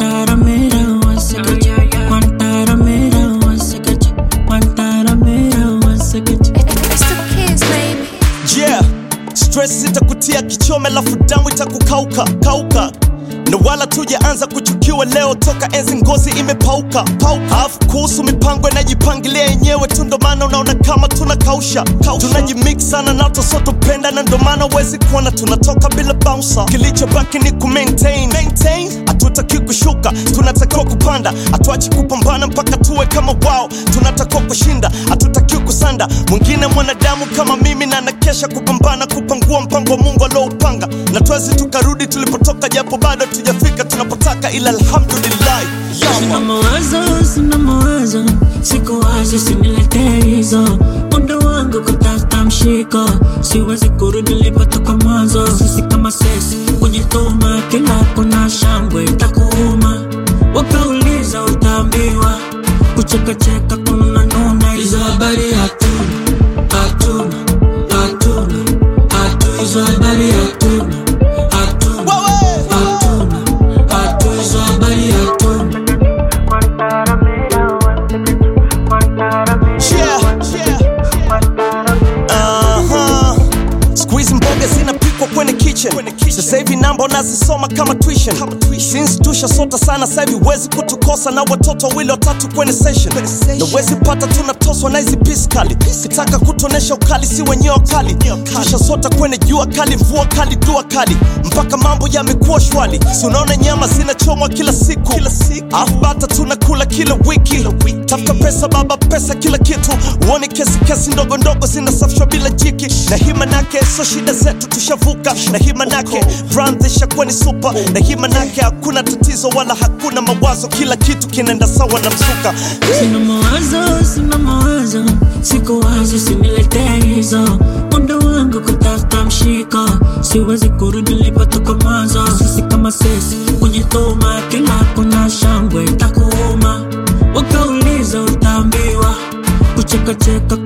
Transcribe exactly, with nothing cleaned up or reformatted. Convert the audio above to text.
Guantanamera, once again. Guantanamera, once again. Guantanamera, once again. It's the kids, baby. Yeah, stress itakutia kichome lafu damu itakukauka kauka. Na wala tujaanza kuchukiwa leo toka enzi ngozi imepauka pauka. Alafu kuhusu mipango inajipangilia yenyewe tu, ndo maana unaona kama tunakausha. Tunajimix sana na tosoto penda, na ndo maana uwezi kuona tunatoka bila bouncer. Kilichobaki ni ku maintain maintain, hatutaki kushuka, tunatakiwa kupanda. Hatuachi kupambana mpaka tuwe kama wao, tunatakiwa kushinda, hatutaki kusanda. Mwingine mwanadamu kama mimi na nakesha kupambana kupangua mpango wa Mungu alioupanga. Na tuwezi tukarudi tulipotoka japo bado tujafika tunapotaka, ila alhamdulillah. Sina mawazo, sina mawazo, siku wazi sinilete hizo. Muda wangu kutafuta mshiko, siwezi kurudi nilipotoka mwanzo. Sisi kama sisi, kujituma kila kuna shangwe itakuuma. Wakauliza utaambiwa, kucheka cheka kuna nuna. Hizo habari hatuna, hatuna, hatuna, hatuna. Hizo habari hatuna, hatuna, hatuna, hatuna. Hizo habari hatuna. Yeah, yeah. Uh-huh. Squeeze mboga zinapikwa kwenye kitchen. Sasa hivi namba nazisoma kama tuition. Since tusha sota sana sasa hivi wezi kutukosa, na watoto wili watatu kwenye session. Na wezi pata tunatoswa na hizi piskali. Kitaka kutonesha ukali si wenyewe kali. Tusha sota kwenye jua kali, mvua kali, dua kali, mpaka mambo yamekuwa shwali. Si unaona nyama zinachomwa kila siku, afu bata tunakula kila wiki. Tafuta pesa baba, pesa kila kitu. Uone kesi kesi ndogo ndogo zinasafishwa bila jiki. Na hii manake so shida zetu tushavuka. Na hii manake brand ishakuwa ni super. Na hii manake hakuna tatizo wala hakuna mawazo, kila kitu kinaenda sawa na msuka. Sina mawazo, sina mawazo, siku wazi sinilete hizo. Muda wangu kutafuta mshiko, siwezi kurudi nilipotoka mwanzo. Sisi kama sisi, kujituma kila kuna shangwe itakuuma. Wakauliza utaambiwa, kucheka cheka